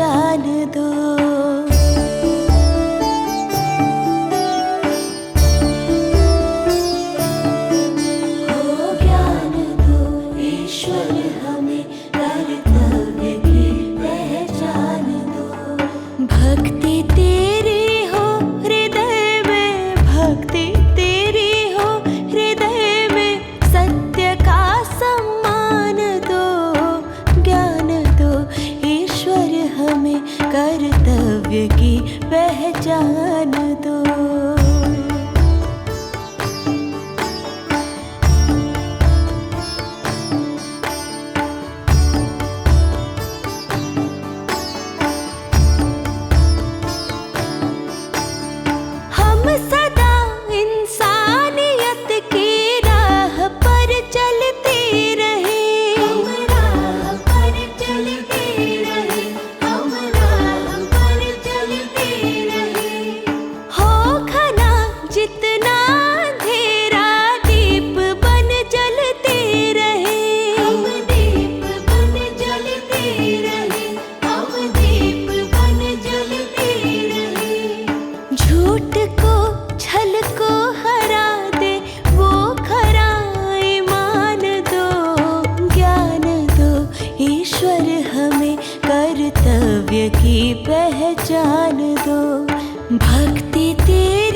पहचान दो। हो ज्ञान दो ईश्वर हमें, कर्तव्य की पहचान दो। भक्ति तेरी हो हृदय में, भक्ति तेरी हो हृदय में, सत्य का सम्मान दो। ज्ञान दो ईश्वर हमें, कर्तव्य की पहचान दो। हम सदा इंसानियत की राह पर चलते रहे, हम राह पर चलते रहे, हम राह पर चलते रहे। हो घना जितना अंधेरा, दीप बन जलते रहे, हम दीप बन जलते रहे, हम दीप बन जलते रहे। झूठ को छल को हरा दे वो खरा ईमान दो। ज्ञान दो ईश्वर हमें, कर्तव्य की पहचान दो। भक्ति तेरी